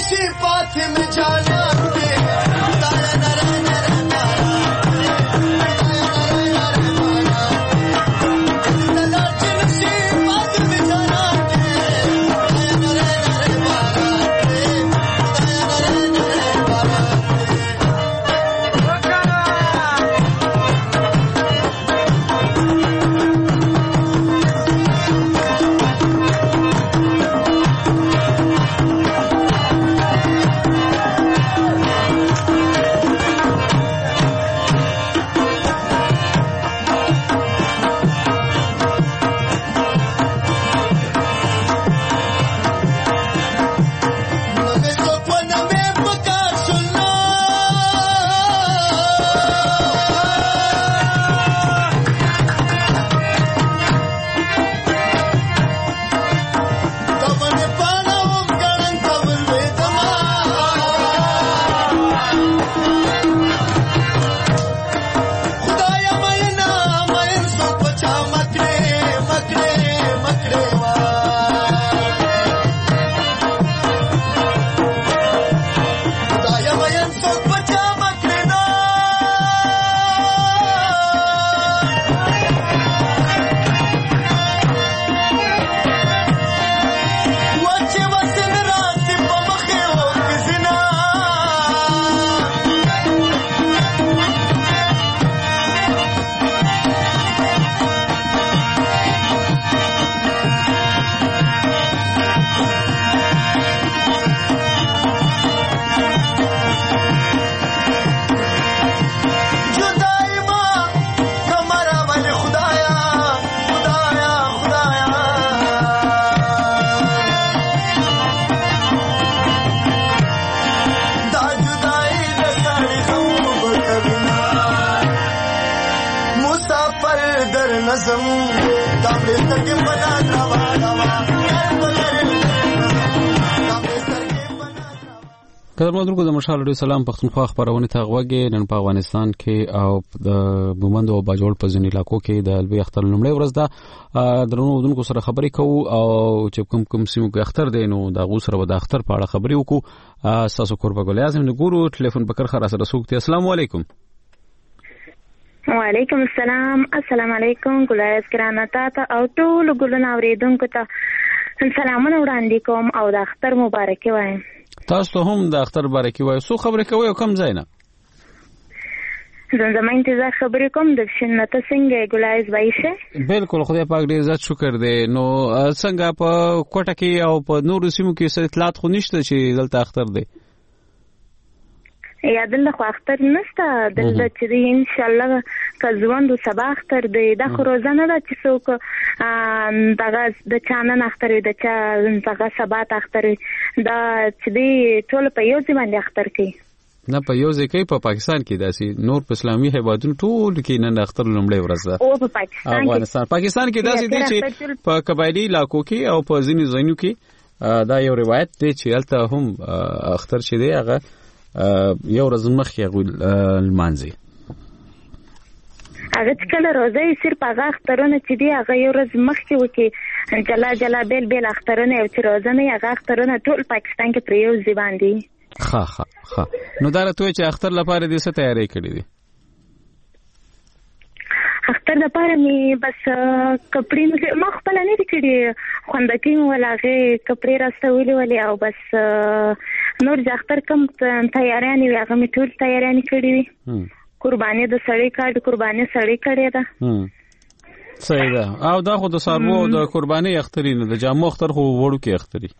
नसीबात में जाना قدرمنونکو د مشال رادیو سلام پښتونخوا خبرونه ته غوږی نن په افغانستان کې او د بومند او باجوړ په ځینې علاقو کې د لوی اختر لومړی ورځ ده. درنو ودونکو سره خبرې کوو او چې کوم سیمو کې اختر دی نو د غو سره د اختر په اړه خبرې وکړو. تاسو قربا ګل اعظم د ګورو ټلیفون په کرخه را سره سوکته. السلام علیکم. وعلیکم السلام. السلام علیکم ګلایز ګرانه تاسو او ټول ګلونه اوریدونکو ته سلامونه وړاندې کوم او د اختر مبارکي وایم. تاسو هم د اختر مبارکي وایو. سو خبرې کوي او کم ځای نه زما انتظار خبرې کوم د شنت څنګه ګلایز وایشه. بالکل خدای پاک ډیر عزت شکر دی. نو څنګه په کوټه کې او په نورو سیمو کې څه اطلاعات خو نشته چې دلته اختر دی؟ یا دلته خو اختر نشته. دلته چې ان شاء الله کزوند سبا اختر دی. دا خو روزانه ده چې څوک دغه د چانن اختر د چا دغه سبا اختر دا چې دی ټول په یو ځای باندې اختر کوي. نه په یو ځای کې په پاکستان کې داسي نور په اسلامي هیوادونو ټول کې نن اختر لومړی ورځ ده. او په پاکستان کې داسي دي چې په قبایلی علاقو کې او په ځینې ځایونو کې دا یو روایت دی چې هلته هم اختر چې دی هغه یو ورځ مخکې لمانځي. هغه چې کله روزه صرف هغه اخترونه چې دی هغه یو ورځ مخکې وکړي جلا جلا بیل اخترونه او چې روزه نه هغه اخترونه ټول پاکستان کې پر یو ځای باندې. ها نو دا راته چې اختر لپاره دې څه تیاری کړې دي؟ اختر لپاره می بس کپړې ما خپل نه دي کړې خوندکې ولاغه کپړې راستولې ولې او بس نور د اختر کوم تیاریان هغه می ټول تیاریان کړې دي. قرباني د سړی کارت قرباني سړی کړې ده. صحیح ده. او دا خو د سارو د قرباني اخترینه د جامو اختر خو وړو کې اختري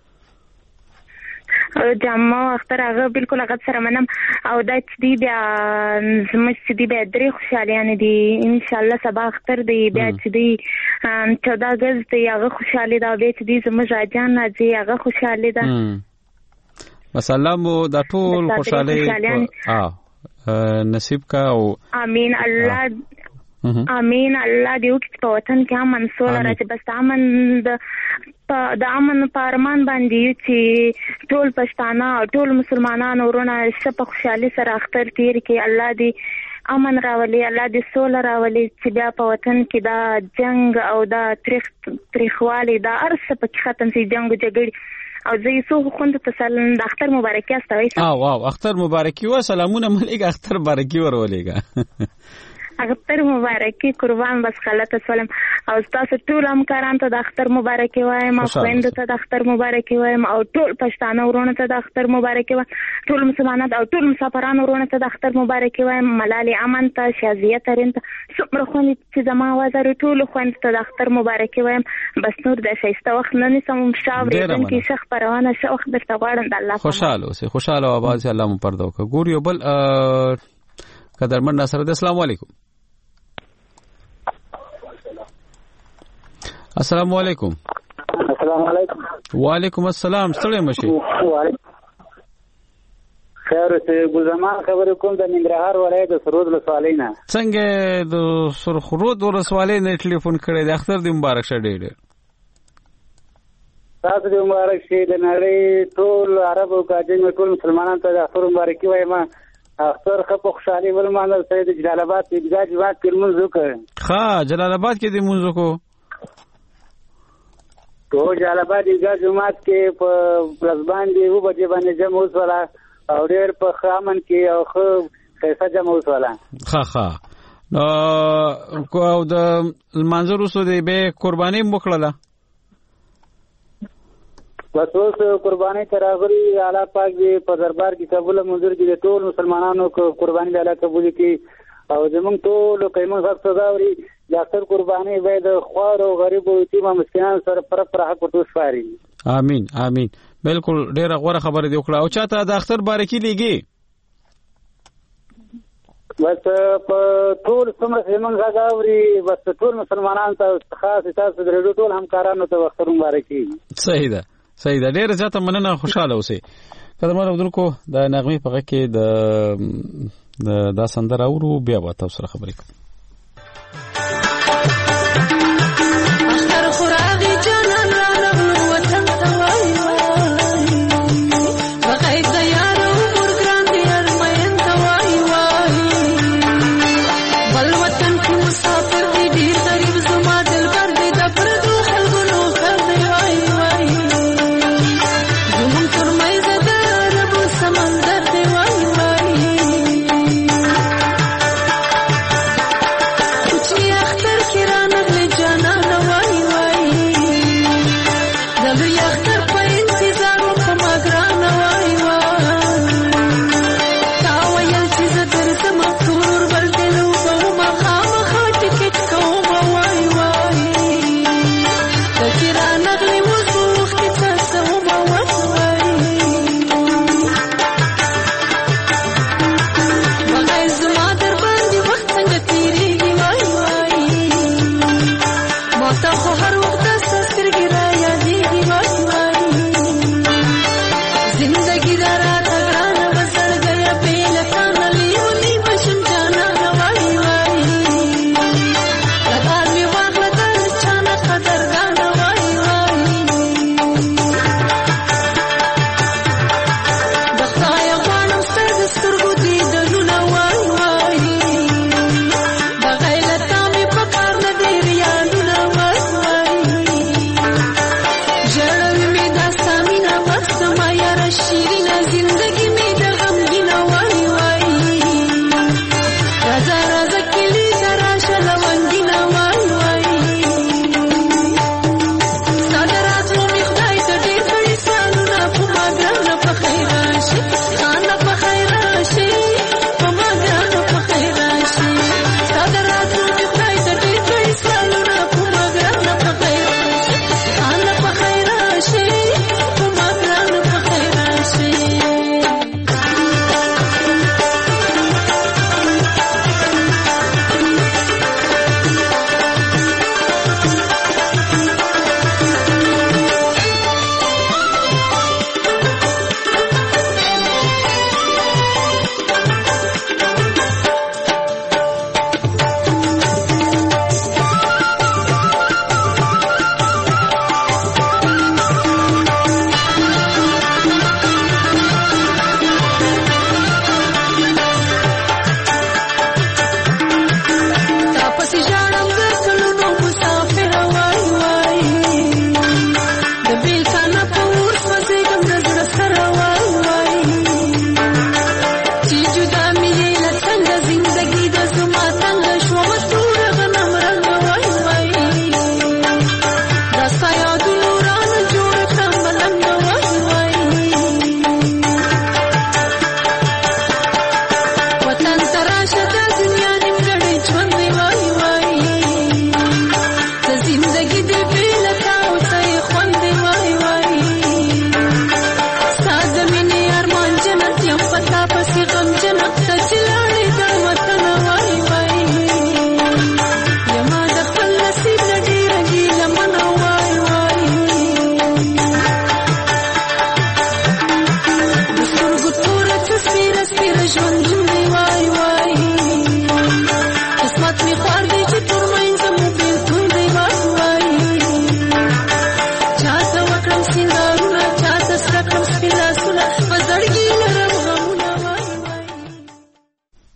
جامو اختر هغه بالکل هغه سره منم او دا چې دی بیا زموږ چې دی بیا درې خوشالیانې دي ان شاء الله سبا اختر دی بیا چې دی 14 اگست دی هغه خوشالي دا بیا چې دی زموږ راجان راځي هغه خوشالي ده. مثلا مو دا ټول خوشالي نصیب کا او امین الله امین الله دې وکړي په وطن کې امن سوله راځي. بس امن د امن پارمان باندې چې ټول پښتانه او ټول مسلمانان ورونه په خوشحالي سره اختر تیر کې الله دې امن راولي الله دې سوله راولي چې بیا په وطن کې دا جنگ او دا تاریخوالي دا ارسه په ختم شي جنگ جګړې او زه یې څو خوند ته د اختر مبارکي استوي واو اختر مبارکي و سلامونه ملګری اختر مبارکي ورولېګا اختر مبارکي قربان بس غلطه سلام او تاسو ټول همکاران ته د اختر مبارکي وایم او خويندو ته د اختر مبارکي وایم او ټول پښتانه ورونه ته د اختر مبارکي وایم ټول مسلمانان او ټول مسافرانو ورونه ته د اختر مبارکي وایم ملالي امن ته شازیه ترين ته څومره خوند چې زما وزر ټول خوند ته د اختر مبارکي وایم بس نور د شایسته وخت نه نسم شاورې کې شخ پروانه شو وخت درته غواړم د الله خوشاله او आवाज الله مو پردو کا ګور یو بل قدرمن ناصر السلام علیکم السلام علیکم السلام علیکم وعلیکم السلام ستړی مشي خیر ته ګلزمان خبرې کوم د ننګرهار ولایت د سرود ولسوالۍ نه څنګه د سرخرود ولسوالۍ نه ټلیفون کړی د اختر د مبارک شه ډېر تاسو د مبارک شه د نړۍ ټول عربو کاجن ټول مسلمانانو ته د اختر مبارکي وایم اختر خو خوشحالي ولمانځل سید جلال آباد کې د جماعت کې منځو کړ ښه جلال آباد کې د منځو کو تو جلال آباد د جماعت کې په پلس باندې و بجې باندې جمع وسولا او ډېر په خامن کې او خو خیسه جمع وسولا ښه نو کو د منظر وسو دی به قرباني موکړه بس اوس قرباني تراغري اعلی پاک دی په دربار کې قبول منظور دي ټول مسلمانانو کو قرباني الله قبول کړي او زمونږ ټول قیمت حق صداوري د اختر قرباني به د خوار او غریب او یتیم مسکینانو سره پر حق وټوسفاري امين امين بالکل ډیره غوړه خبره دی وکړه او چاته د اختر بارکی لیږي بس په ټول څومره زمونږ غاوري بس ټول مسلمانانو ته خاص تاسو د ټول همکارانو ته اختر مبارکي صحیح ده ډیره زیاته مننه خوشاله اوسئ قدرمن اورونکو د نغمه په غږ کې د سندره اورو بیا به تاسو سره خبرې کوم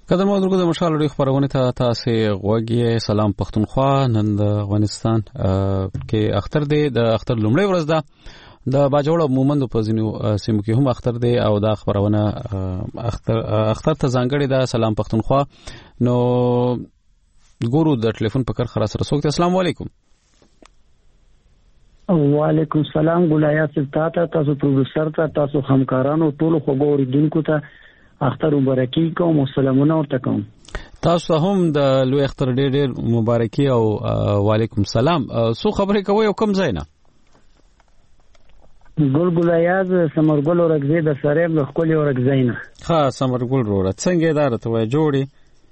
قدر مودرګو د مشال لري خبرونه ته تاسو غوږی سلام پښتونخوا نن د افغانستان کې اختر دی د اختر لومړی ورځ ده د باجوړ مومند په ځینو سیمو کې هم اختر دی او دا خبرونه اختر ته ځانګړي ده سلام پښتونخوا نو ګورو د ټلیفون په کار خلاص رسوک السلام علیکم وعلیکم السلام ګلیا سلطات تاسو پروډوسر ته تاسو همکارانو ټول خو ګوریدونکو ته اختر مبارکي کوم سلامونه ورته کوم تاسو هم د لوی اختر ډېر مبارکي او وعلیکم السلام سو خبرې کوي او کوم ځای نه ګل یاز سمرګل ورګزې د سرېب د خپل ورګزې نه ها سمرګل وروره څنګه دار ته وای جوړي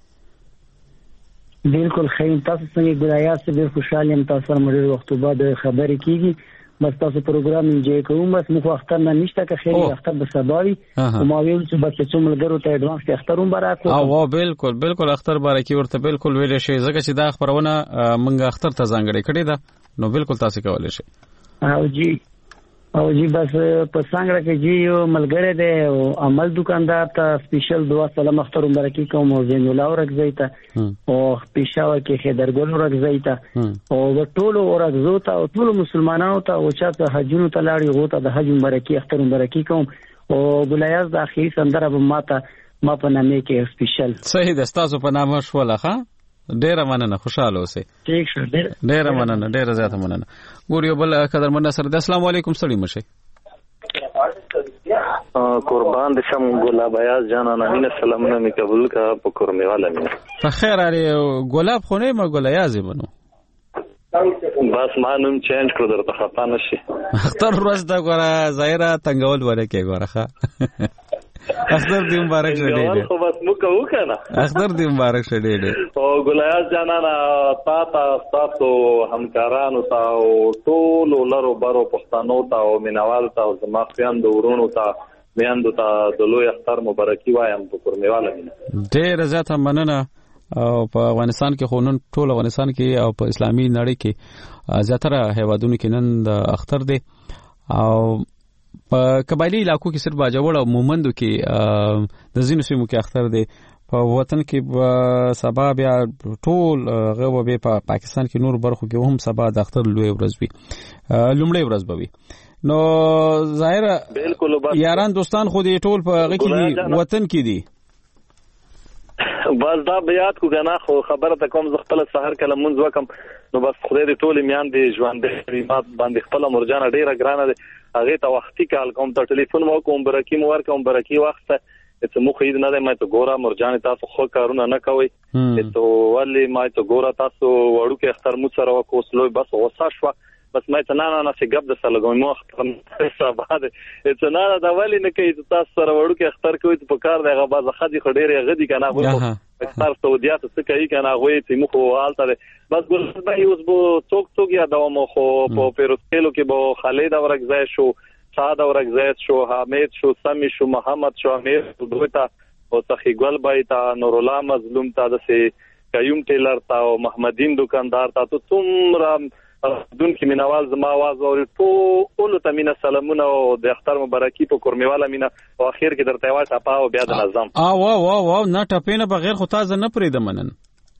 بالکل خیر تاسو څنګه ګل یاز ډېر خوشاله يم تاسو سره مړ وخت بعد خبرې کیږي بس تاسو پروګرام انجوای کوم بس موږ اختر نه نشته که خیر اختر به سباوي او ما ویل چې بس چې ملګرو ته اډوانس اختر هم برکو او بالکل اختر بارکی ورته بالکل ویل شي ځکه چې دا خبرونه منګه اختر ته ځانګړي کړی دا نو بالکل تاسو کولای شئ او جی بس په څنګه کې جی یو ملګری دی او عمل دکاندار ته سپیشل دعا سلام اختر مبارکي کوم او زین الله ورګزای ته او پېښور کې خیدرګل ورګزای ته او ټول ورګزو ته او ټول مسلمانانو ته او چې حجونو ته لاړی غوته د حج مبارکي اختر مبارکي کوم او ګلیاز د اخیری سندره به ما په نامه کې سپیشل صحیح ده تاسو په نامه شوله ها ډیره مننه خوشاله اوسئ ٹھیک شه ډیره مننه ډیره زیاته مننه ګوريو بل قدر مننه سره السلام علیکم سړی مشه قربان د شم ګلاب یاز جانانه مين سلامونه می قبول کا په کورمه والا می په خیر علي ګلاب خو نه ما ګل یاز بنو بس ما نوم چینج کړ درته خطا نشي اختر ورځ دا ګوره ظاهره تنگول وره کې ګوره ښه اختر دی مبارک شه ډېر خو بس مکه وکنه اختر دی مبارک شه ډېر او ګلیاز جانانا تاسو همکارانو ته او ټول لرو برو پښتنو ته او مینوال ته او زما خويندو ورونو ته میاندو ته د لوی اختر مبارکي وایم په کورمیواله ډېر زیاته مننه او په افغانستان کې خونن ټول افغانستان کې او په اسلامي نړۍ کې زیاتره هیوادونو کې نن د اختر دی او په قبایلی علاقو کې صرف باجوړ او مومندو کې د زینو سیمو کې اختر دی په وطن کې سبا بیا ټول غو به په پاکستان کې نور برخو کې هم سبا د اختر لوی ورځ وي لومړی ورځ به وي نو ظاهر بالکل یاران دوستان خو دې ټول په هغه کې وطن کې دي بس دا بیات کو غنا خو خبره ته کوم ز خپل سحر کله منځ وکم نو بس خدای دې ټول میان دې ژوند دې مات باندې خپل مرجانه ډیره ګرانه ده هغه ته وختي کال کوم ته ټلیفون مو کوم برکی مو ور کوم برکی وخت ته مو خید نه ده ما ته ګورا مرجانه تاسو خو کارونه نه کوي ته ولی ما ته ګورا تاسو وړو کې اختر مو سره وکوسلو بس غوسه شو بس ما ته نه څه غب د سلګوي مو اختر صاحب ته نه دا ولی نه کوي تاسو سره وړو کې اختر کوي په کار دغه باز خدي خډيره غدي کنه غو اختر سعودیات څه کوي کنه غوي ته مو خو حالت بس ګل به اوس بو څوک یا دا مو خو په پیروسکلو کې بو خالد اورګزای شو سعد اورګزای شو حمید شو سمی شو محمد شو امیر دوتا او تخی ګل بایتا نور الله مظلوم تا دسه قیوم ټیلر تا او محمدین دکاندار تا ته تمرا دون کې مینوال زما आवाज اوري ټول ته مینا سلامونه او د اختر مبارکي په کورمیواله مینا او اخر کې درته واټ اپاو بیا د نظام واو نه ټپینه بغیر خو تازه نه پرې دمنن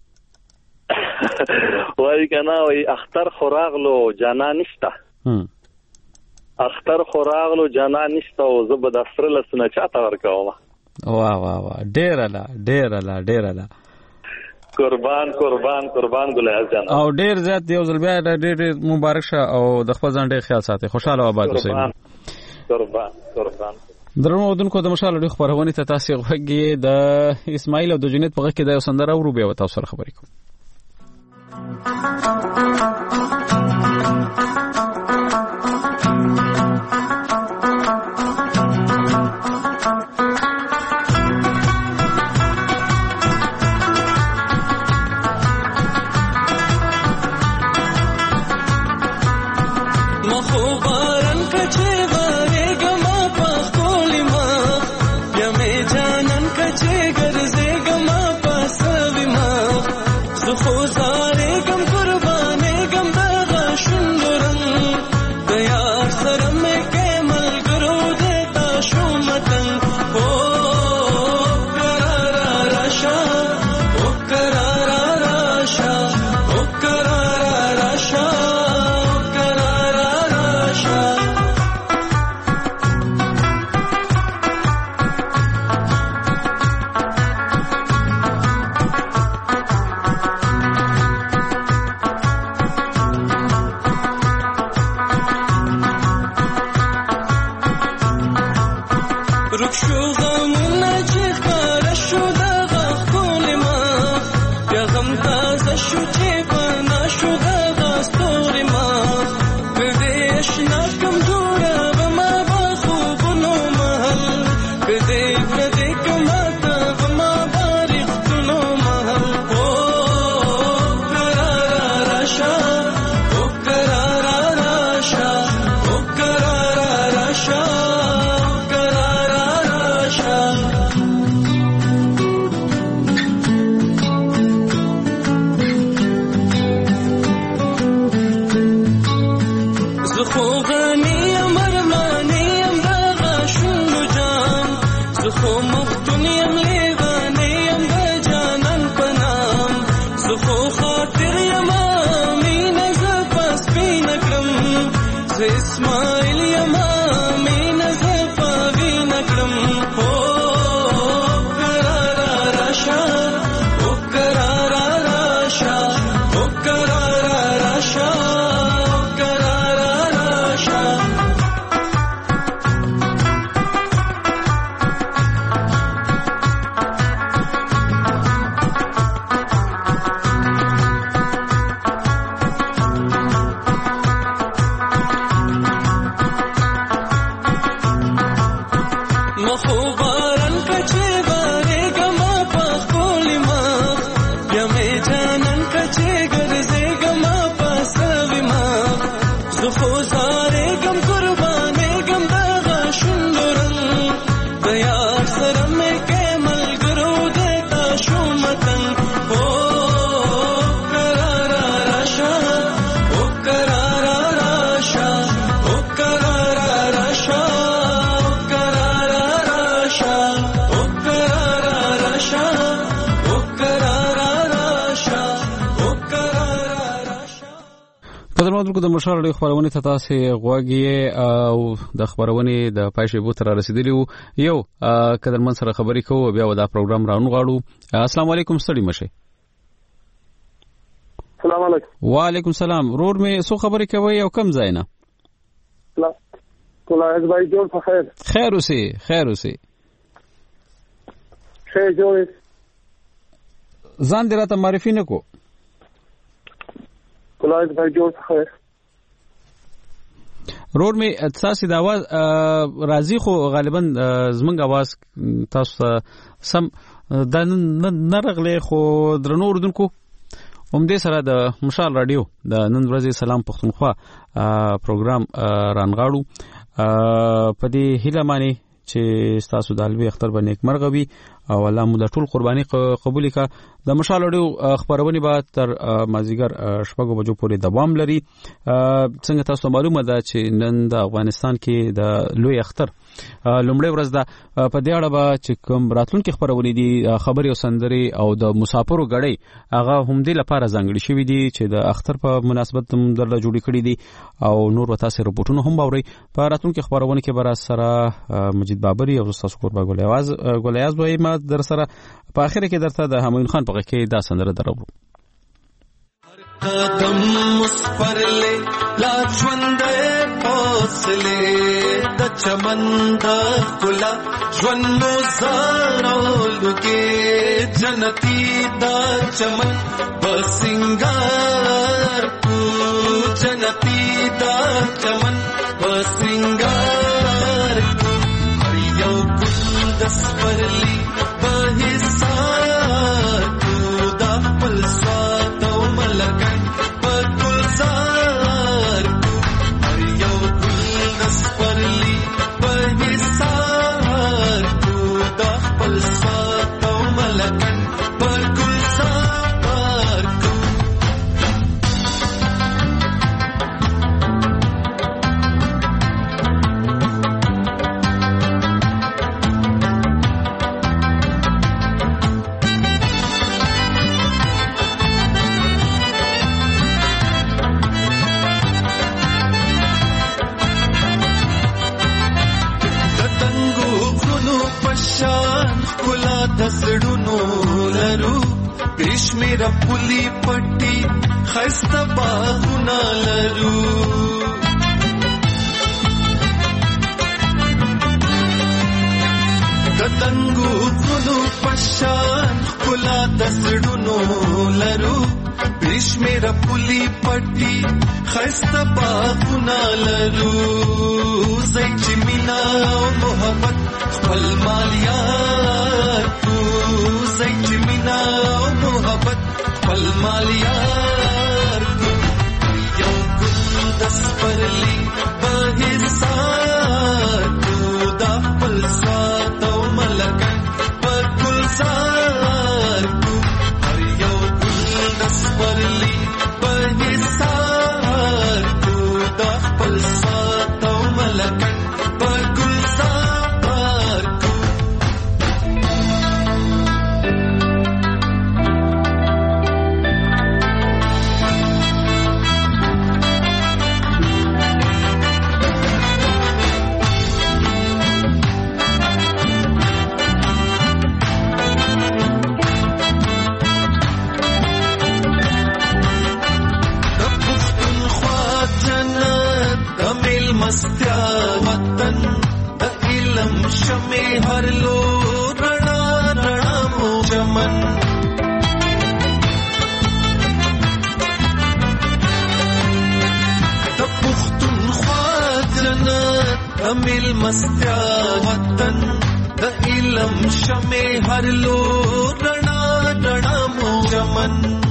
وای کنه وای اختر خوراغلو جانا نشته اختر خوراغلو جانا نشته او زبد اسره لسنه چاته ورکوم واه ډیر لا قربان ګلیاز جان او ډیر زیات دی ځل بیا ډیر مبارک شه او د خپل ځان ډیر خیال ساتي خوشاله او آباد اوسئ قربان درنو دونکو د مشال ډیر خبرونه ته تاسو غوږی د اسماعیل او د جنت په غږ کې د سندره ورو بیا تاسو سره خبرې کوم خو زاره کم قربانه کم د خو غني مرماني ام دغه شونډو جام زه خو مفتون یم لیوانې یم د جانان په نام زه خو خاطر یم مینه زه په سپینه کړم زه اسماعیل یم مینه زه په وینه کړم د مشال ډېر خبرونه ته تاسو غوږی او د خبرونه د پایښې بو تر رسیدلی وو یو قدرمن سره خبرې کوو بیا دا پروګرام راونو غاړو. السلام علیکم ستړي مشه. السلام علیکم. وعلیکم السلام. رور می سو خبرې کوي او کم ځای نه کولای بھائی جوړ په خیر. خیر اوسې خیر جوړ ځان دې راته معرفي نه کو. کولای بھائی جوړ په خیر. رور می تاسو د आवाज راځي خو غالبا زمنګ आवाज تاسو سم د نرغله خو درنو اردوونکو دې سره د مشال رادیو د نن ورځې سلام پښتونخوا پروګرام رانغاړو په دې هیله مانی چې تاسو د الوی اختر باندې نیکمرغه وي او الله مو د ټول قرباني قبول کا. د مشال رادیو خبرونه به تر مازیګر شپږ بجو پورې دوام لري. څنګه تاسو معلومه ده چې نن د افغانستان کې د لوی اختر لومړی ورځ ده. په دې اړه به چې کوم راتلونکي خبرونه دي خبري او سندري او د مسافرو غړي هغه هم دې لپاره ځانګړي شوی دي چې د اختر په مناسبت هم درله جوړی کړی دي او نور وتا سره رپورټونه هم باوري. په راتلونکي خبرونه کې بر سره مجید بابری او استاد قربا ګلیاز وای ما در سره په اخر کې درته د همایون خان په کې دا سندره درو. قدم مسپرلے لا ژوندې فاصله د چمن د خلا ژوندو زارولو کې جنتی د چمن بسنګار کو جنتی د چمن بسنګار کو یو ګل د سپرلې په حساب کو د خپل سواد او ملګری په ګلزار کو یو ګل د سپرلې په حساب کو د خپل سواد او ملګری په ګلزار کو. دسړونو لرو کشمیر پولی پټي خسته باغونه لرو دتنګو غلو پشان کلا دسړونو لرو کشمیر پولی پټي خسته باغونه لرو زې چې مینا او محبت خپل مالیار کو زې چې مینا او محبت خپل مالیار کو یو ګل د سپرلی په حساب کو د خپل سواد او ملګری په ګلزار کو یو ګل د سپرلی په حساب کو د خپل مستیا وطن د علم شمه هر لو رڼا رڼا مو چمن د پښتونخوا جنت کامل مستیا وطن د علم شمه هر لو رڼا رڼا مو چمن